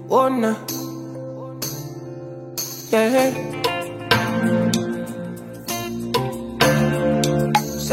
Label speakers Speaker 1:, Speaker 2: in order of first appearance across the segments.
Speaker 1: Oh, no. Yeah. So,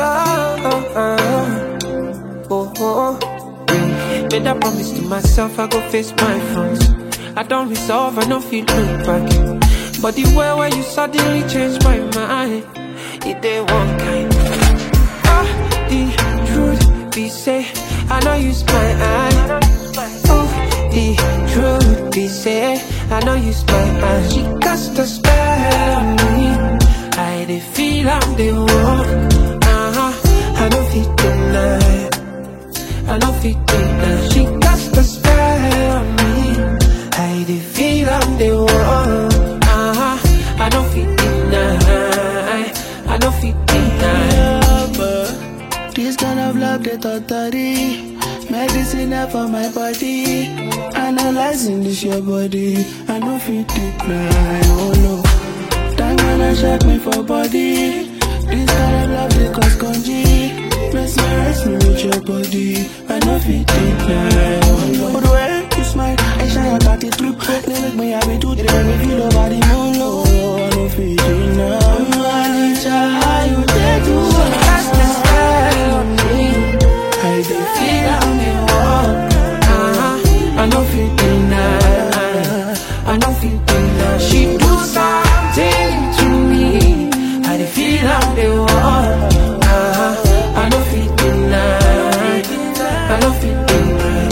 Speaker 1: made a promise to myself, I go face my fronts. I don't resolve, I don't feel look back. But the way where you suddenly changed my mind, it ain't one kind. The truth be say, I don't use my eye. Oh, the truth be say, I don't use my eye. She cast a spell on me. I dey feel I'm the one. I don't feel tonight. I don't feel tonight. She cast a spell on me. I dey feel I'm the one. I don't feel tonight. I don't feel tonight.
Speaker 2: This kind of love, they totally medicine for my body. Analyzing this your body. I don't feel tonight. Oh no. Time when I check me for body. This kind of love, they cause congee. Mesmerize me with your body. I know fit tonight. Oh no. The way you smile, I shine your body through. They make me happy to they make me feel over the moon. Oh, I know fit tonight. How you take to
Speaker 1: Cast a spell on me.
Speaker 2: I dey feel I'm the one.
Speaker 1: I don't feel tonight. I don't feel tonight. She do something to me. I dey feel I'm the one. I don't feel tonight. I don't feel tonight.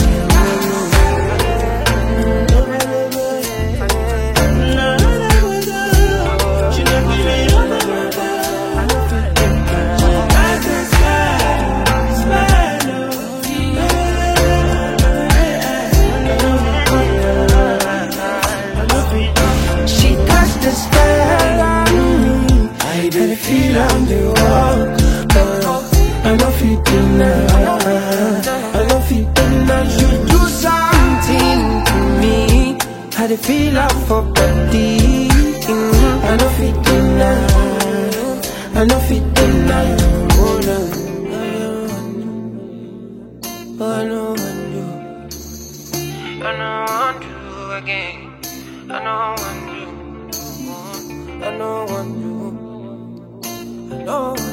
Speaker 1: She cast the spell on me. I dey feel I'm the one. I don't feel tonight. I don't feel tonight. You do something to me. I dey feel up for body. I don't feel tonight. I don't feel tonight. Oh no. I know I do. I know I do again. I know I do. I know I do. I know.